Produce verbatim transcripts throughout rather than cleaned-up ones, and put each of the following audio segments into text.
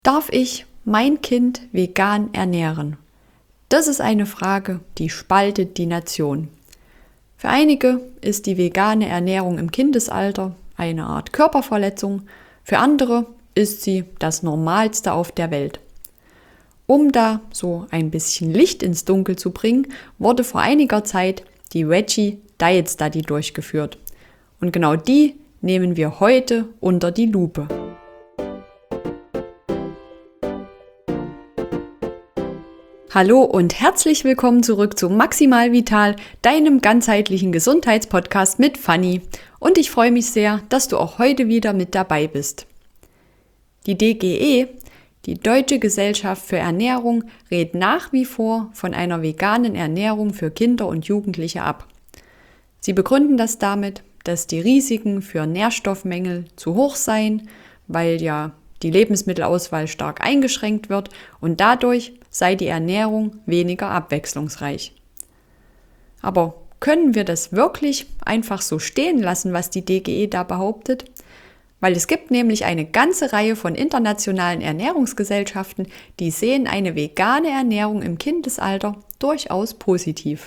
Darf ich mein Kind vegan ernähren? Das ist eine Frage, die spaltet die Nation. Für einige ist die vegane Ernährung im Kindesalter eine Art Körperverletzung, für andere ist sie das Normalste auf der Welt. Um da so ein bisschen Licht ins Dunkel zu bringen, wurde vor einiger Zeit die Veggie Diet Study durchgeführt. Und genau die nehmen wir heute unter die Lupe. Hallo und herzlich willkommen zurück zu Maximal Vital, deinem ganzheitlichen Gesundheitspodcast mit Fanny. Und ich freue mich sehr, dass du auch heute wieder mit dabei bist. Die D G E, die Deutsche Gesellschaft für Ernährung, rät nach wie vor von einer veganen Ernährung für Kinder und Jugendliche ab. Sie begründen das damit, dass die Risiken für Nährstoffmängel zu hoch seien, weil ja die Lebensmittelauswahl stark eingeschränkt wird und dadurch sei die Ernährung weniger abwechslungsreich. Aber können wir das wirklich einfach so stehen lassen, was die D G E da behauptet? Weil es gibt nämlich eine ganze Reihe von internationalen Ernährungsgesellschaften, die sehen eine vegane Ernährung im Kindesalter durchaus positiv.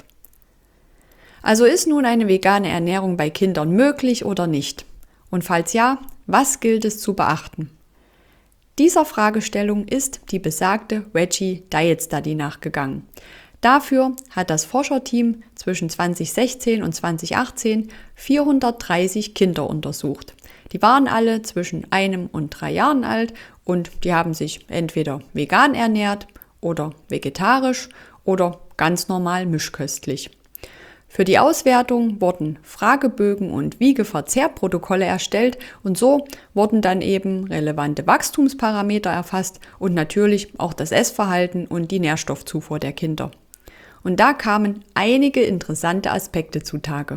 Also ist nun eine vegane Ernährung bei Kindern möglich oder nicht? Und falls ja, was gilt es zu beachten? Dieser Fragestellung ist die besagte Veggie Diet Study nachgegangen. Dafür hat das Forscherteam zwischen zwanzig sechzehn und zwanzig achtzehn vierhundertdreißig Kinder untersucht. Die waren alle zwischen einem und drei Jahren alt und die haben sich entweder vegan ernährt oder vegetarisch oder ganz normal mischköstlich. Für die Auswertung wurden Fragebögen und Wiegeverzehrprotokolle erstellt und so wurden dann eben relevante Wachstumsparameter erfasst und natürlich auch das Essverhalten und die Nährstoffzufuhr der Kinder. Und da kamen einige interessante Aspekte zutage.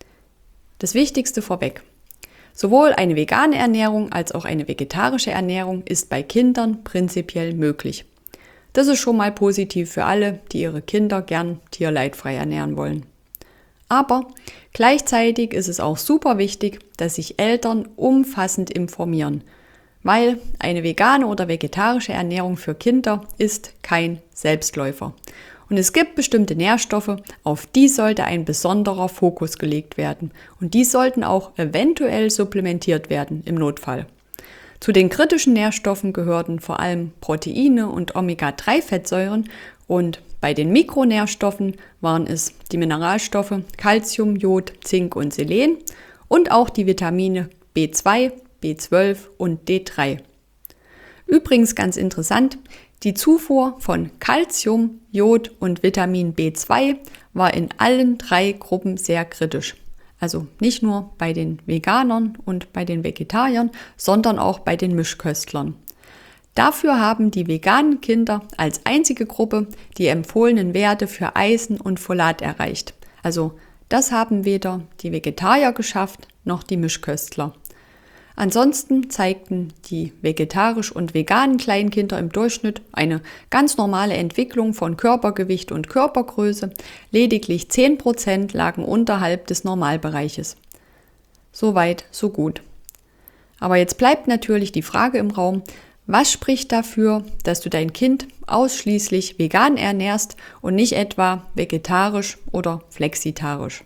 Das Wichtigste vorweg. Sowohl eine vegane Ernährung als auch eine vegetarische Ernährung ist bei Kindern prinzipiell möglich. Das ist schon mal positiv für alle, die ihre Kinder gern tierleidfrei ernähren wollen. Aber gleichzeitig ist es auch super wichtig, dass sich Eltern umfassend informieren, weil eine vegane oder vegetarische Ernährung für Kinder ist kein Selbstläufer. Und es gibt bestimmte Nährstoffe, auf die sollte ein besonderer Fokus gelegt werden. Und die sollten auch eventuell supplementiert werden im Notfall. Zu den kritischen Nährstoffen gehörten vor allem Proteine und Omega drei Fettsäuren und bei den Mikronährstoffen waren es die Mineralstoffe Calcium, Jod, Zink und Selen und auch die Vitamine B zwei, B zwölf und D drei. Übrigens ganz interessant, die Zufuhr von Calcium, Jod und Vitamin B zwei war in allen drei Gruppen sehr kritisch. Also nicht nur bei den Veganern und bei den Vegetariern, sondern auch bei den Mischköstlern. Dafür haben die veganen Kinder als einzige Gruppe die empfohlenen Werte für Eisen und Folat erreicht. Also das haben weder die Vegetarier geschafft, noch die Mischköstler. Ansonsten zeigten die vegetarisch und veganen Kleinkinder im Durchschnitt eine ganz normale Entwicklung von Körpergewicht und Körpergröße. Lediglich zehn Prozent lagen unterhalb des Normalbereiches. Soweit, so gut. Aber jetzt bleibt natürlich die Frage im Raum, was spricht dafür, dass du dein Kind ausschließlich vegan ernährst und nicht etwa vegetarisch oder flexitarisch?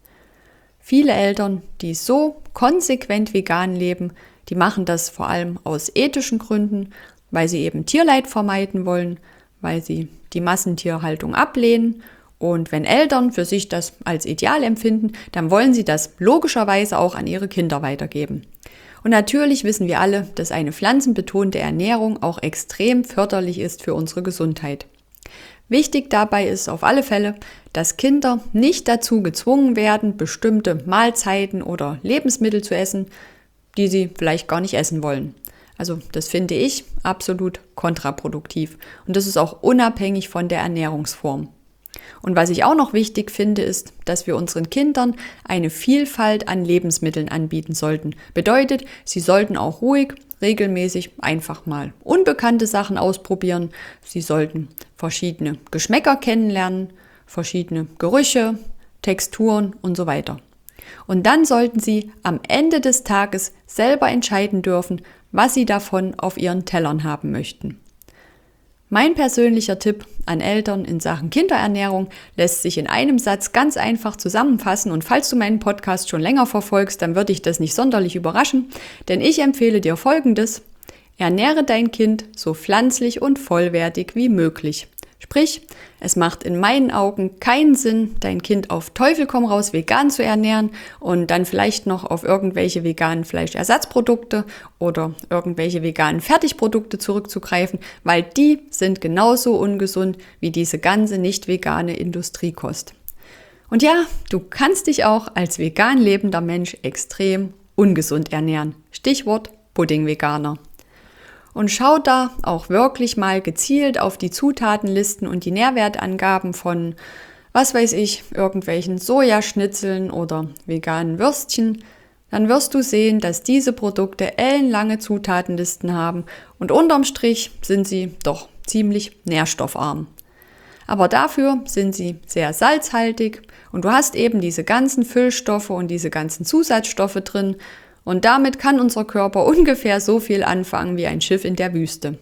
Viele Eltern, die so konsequent vegan leben, die machen das vor allem aus ethischen Gründen, weil sie eben Tierleid vermeiden wollen, weil sie die Massentierhaltung ablehnen. Und wenn Eltern für sich das als ideal empfinden, dann wollen sie das logischerweise auch an ihre Kinder weitergeben. Und natürlich wissen wir alle, dass eine pflanzenbetonte Ernährung auch extrem förderlich ist für unsere Gesundheit. Wichtig dabei ist auf alle Fälle, dass Kinder nicht dazu gezwungen werden, bestimmte Mahlzeiten oder Lebensmittel zu essen, die sie vielleicht gar nicht essen wollen. Also das finde ich absolut kontraproduktiv und das ist auch unabhängig von der Ernährungsform. Und was ich auch noch wichtig finde, ist, dass wir unseren Kindern eine Vielfalt an Lebensmitteln anbieten sollten. Bedeutet, sie sollten auch ruhig, regelmäßig einfach mal unbekannte Sachen ausprobieren. Sie sollten verschiedene Geschmäcker kennenlernen, verschiedene Gerüche, Texturen und so weiter. Und dann sollten sie am Ende des Tages selber entscheiden dürfen, was sie davon auf ihren Tellern haben möchten. Mein persönlicher Tipp an Eltern in Sachen Kinderernährung lässt sich in einem Satz ganz einfach zusammenfassen und falls du meinen Podcast schon länger verfolgst, dann würde dich das nicht sonderlich überraschen, denn ich empfehle dir Folgendes: Ernähre dein Kind so pflanzlich und vollwertig wie möglich. Sprich, es macht in meinen Augen keinen Sinn, dein Kind auf Teufel komm raus vegan zu ernähren und dann vielleicht noch auf irgendwelche veganen Fleischersatzprodukte oder irgendwelche veganen Fertigprodukte zurückzugreifen, weil die sind genauso ungesund wie diese ganze nicht vegane Industriekost. Und ja, du kannst dich auch als vegan lebender Mensch extrem ungesund ernähren. Stichwort Pudding-Veganer. Und schau da auch wirklich mal gezielt auf die Zutatenlisten und die Nährwertangaben von, was weiß ich, irgendwelchen Sojaschnitzeln oder veganen Würstchen. Dann wirst du sehen, dass diese Produkte ellenlange Zutatenlisten haben und unterm Strich sind sie doch ziemlich nährstoffarm. Aber dafür sind sie sehr salzhaltig und du hast eben diese ganzen Füllstoffe und diese ganzen Zusatzstoffe drin. Und damit kann unser Körper ungefähr so viel anfangen wie ein Schiff in der Wüste.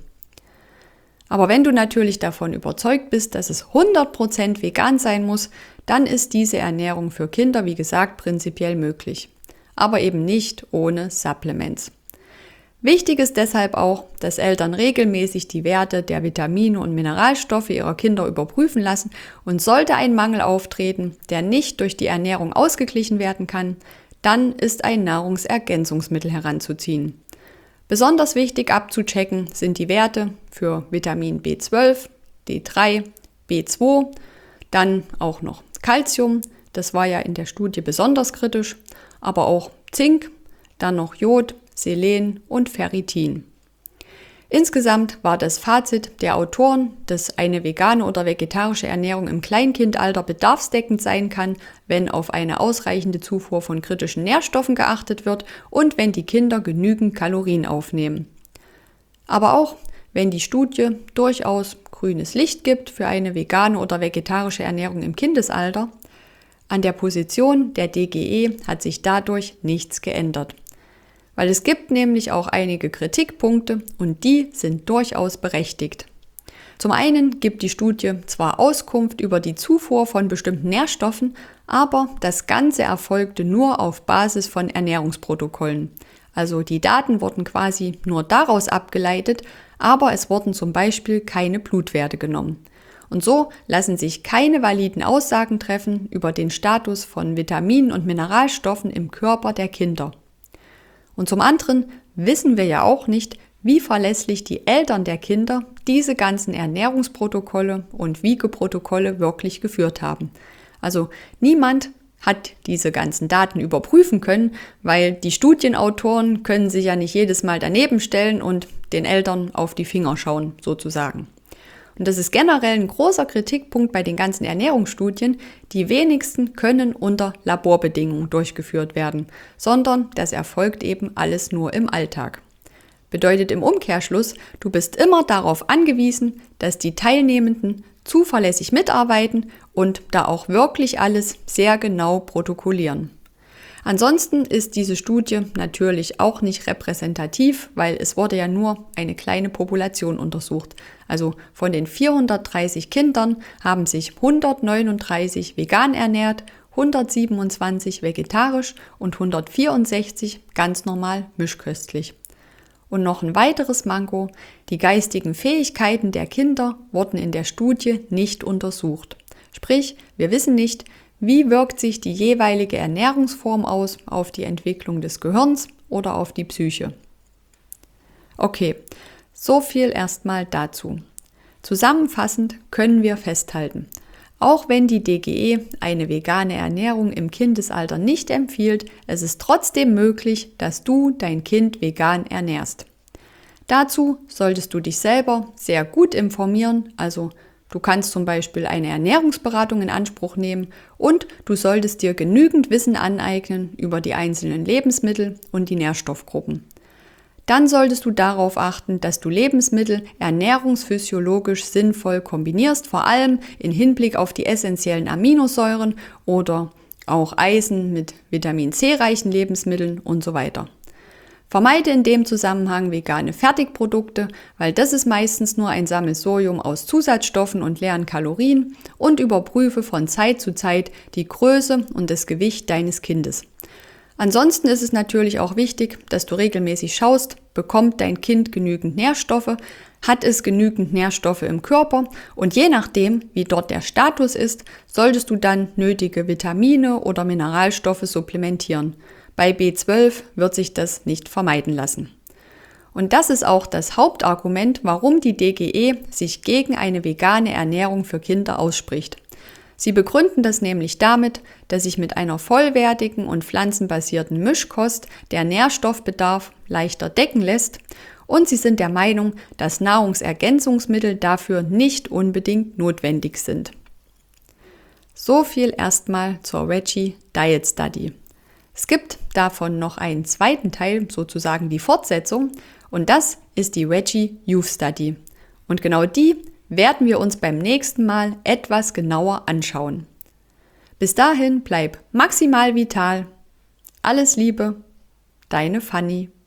Aber wenn du natürlich davon überzeugt bist, dass es hundert Prozent vegan sein muss, dann ist diese Ernährung für Kinder, wie gesagt, prinzipiell möglich. Aber eben nicht ohne Supplements. Wichtig ist deshalb auch, dass Eltern regelmäßig die Werte der Vitamine und Mineralstoffe ihrer Kinder überprüfen lassen und sollte ein Mangel auftreten, der nicht durch die Ernährung ausgeglichen werden kann, dann ist ein Nahrungsergänzungsmittel heranzuziehen. Besonders wichtig abzuchecken sind die Werte für Vitamin B zwölf, D drei, B zwei, dann auch noch Calcium, das war ja in der Studie besonders kritisch, aber auch Zink, dann noch Jod, Selen und Ferritin. Insgesamt war das Fazit der Autoren, dass eine vegane oder vegetarische Ernährung im Kleinkindalter bedarfsdeckend sein kann, wenn auf eine ausreichende Zufuhr von kritischen Nährstoffen geachtet wird und wenn die Kinder genügend Kalorien aufnehmen. Aber auch wenn die Studie durchaus grünes Licht gibt für eine vegane oder vegetarische Ernährung im Kindesalter, an der Position der D G E hat sich dadurch nichts geändert. Weil es gibt nämlich auch einige Kritikpunkte und die sind durchaus berechtigt. Zum einen gibt die Studie zwar Auskunft über die Zufuhr von bestimmten Nährstoffen, aber das Ganze erfolgte nur auf Basis von Ernährungsprotokollen. Also die Daten wurden quasi nur daraus abgeleitet, aber es wurden zum Beispiel keine Blutwerte genommen. Und so lassen sich keine validen Aussagen treffen über den Status von Vitaminen und Mineralstoffen im Körper der Kinder. Und zum anderen wissen wir ja auch nicht, wie verlässlich die Eltern der Kinder diese ganzen Ernährungsprotokolle und Wiegeprotokolle wirklich geführt haben. Also niemand hat diese ganzen Daten überprüfen können, weil die Studienautoren können sich ja nicht jedes Mal daneben stellen und den Eltern auf die Finger schauen, sozusagen. Und das ist generell ein großer Kritikpunkt bei den ganzen Ernährungsstudien. Die wenigsten können unter Laborbedingungen durchgeführt werden, sondern das erfolgt eben alles nur im Alltag. Bedeutet im Umkehrschluss, du bist immer darauf angewiesen, dass die Teilnehmenden zuverlässig mitarbeiten und da auch wirklich alles sehr genau protokollieren. Ansonsten ist diese Studie natürlich auch nicht repräsentativ, weil es wurde ja nur eine kleine Population untersucht. Also von den vierhundertdreißig Kindern haben sich hundertneununddreißig vegan ernährt, hundertsiebenundzwanzig vegetarisch und hundertvierundsechzig ganz normal mischköstlich. Und noch ein weiteres Manko, die geistigen Fähigkeiten der Kinder wurden in der Studie nicht untersucht. Sprich, wir wissen nicht, wie wirkt sich die jeweilige Ernährungsform aus auf die Entwicklung des Gehirns oder auf die Psyche. Okay, so viel erstmal dazu. Zusammenfassend können wir festhalten, auch wenn die D G E eine vegane Ernährung im Kindesalter nicht empfiehlt, es ist trotzdem möglich, dass du dein Kind vegan ernährst. Dazu solltest du dich selber sehr gut informieren, also du kannst zum Beispiel eine Ernährungsberatung in Anspruch nehmen und du solltest dir genügend Wissen aneignen über die einzelnen Lebensmittel und die Nährstoffgruppen. Dann solltest du darauf achten, dass du Lebensmittel ernährungsphysiologisch sinnvoll kombinierst, vor allem in Hinblick auf die essentiellen Aminosäuren oder auch Eisen mit Vitamin C reichen Lebensmitteln und so weiter. Vermeide in dem Zusammenhang vegane Fertigprodukte, weil das ist meistens nur ein Sammelsurium aus Zusatzstoffen und leeren Kalorien, und überprüfe von Zeit zu Zeit die Größe und das Gewicht deines Kindes. Ansonsten ist es natürlich auch wichtig, dass du regelmäßig schaust, bekommt dein Kind genügend Nährstoffe, hat es genügend Nährstoffe im Körper, und je nachdem, wie dort der Status ist, solltest du dann nötige Vitamine oder Mineralstoffe supplementieren. Bei B zwölf wird sich das nicht vermeiden lassen. Und das ist auch das Hauptargument, warum die D G E sich gegen eine vegane Ernährung für Kinder ausspricht. Sie begründen das nämlich damit, dass sich mit einer vollwertigen und pflanzenbasierten Mischkost der Nährstoffbedarf leichter decken lässt, und sie sind der Meinung, dass Nahrungsergänzungsmittel dafür nicht unbedingt notwendig sind. So viel erstmal zur Veggie Diet Study. Es gibt davon noch einen zweiten Teil, sozusagen die Fortsetzung, und das ist die Veggie Youth Study. Und genau die werden wir uns beim nächsten Mal etwas genauer anschauen. Bis dahin bleib maximal vital. Alles Liebe, deine Fanny.